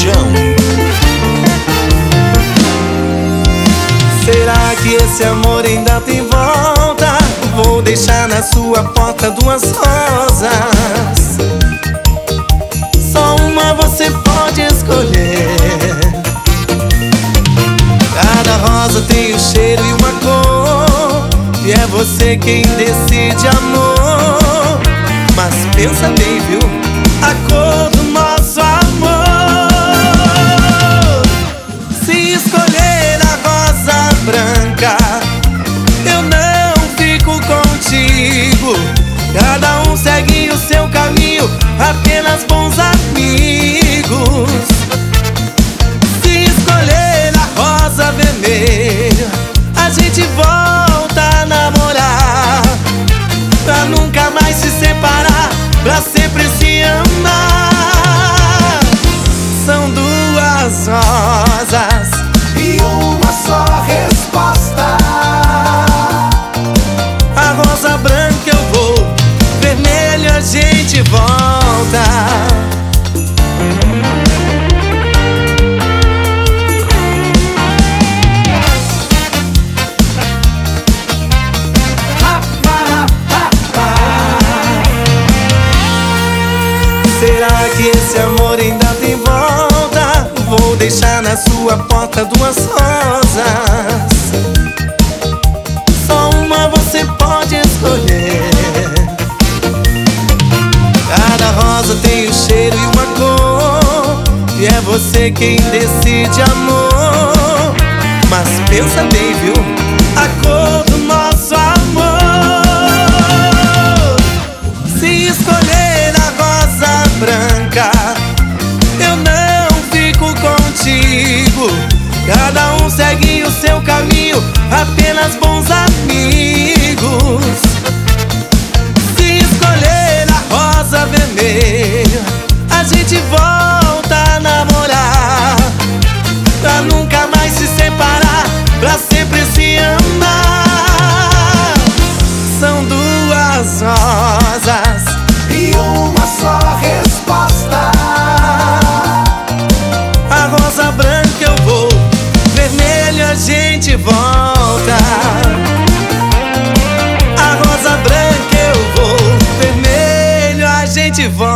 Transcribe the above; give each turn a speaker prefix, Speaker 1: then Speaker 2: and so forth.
Speaker 1: Paixão.
Speaker 2: Será que esse amor ainda tem volta? Vou deixar na sua porta 2 rosas. Só uma você pode escolher. Cada rosa tem um cheiro e uma cor, e é você quem decide, amor. Mas pensa bem, viu? A cor do nosso amor. Se escolher a rosa branca, eu não fico contigo. Cada um segue o seu caminho, apenas bons amigos. Se escolher a rosa vermelha, a gente volta a namorar, pra nunca mais se separar, pra sempre se amar. São 2 rosas
Speaker 3: e uma só resposta.
Speaker 2: A rosa branca eu vou, vermelho a gente volta. Será que esse amor ainda tem volta? Vou deixar na sua porta 2 rosas. Só uma você pode escolher. Cada rosa tem um cheiro e uma cor, e é você quem decide, amor. Mas pensa bem, viu? A cor do nosso amor. Se escolher a rosa branca, eu não fico contigo. Cada um segue o seu caminho, apenas bons amigos. Se escolher a rosa vermelha, a gente volta a namorar, pra nunca mais se separar, pra sempre se amar. São 2 rosas
Speaker 3: e uma só resposta.
Speaker 2: A rosa branca eu vou, vermelho a gente volta. A rosa branca eu vou, vermelho a gente volta.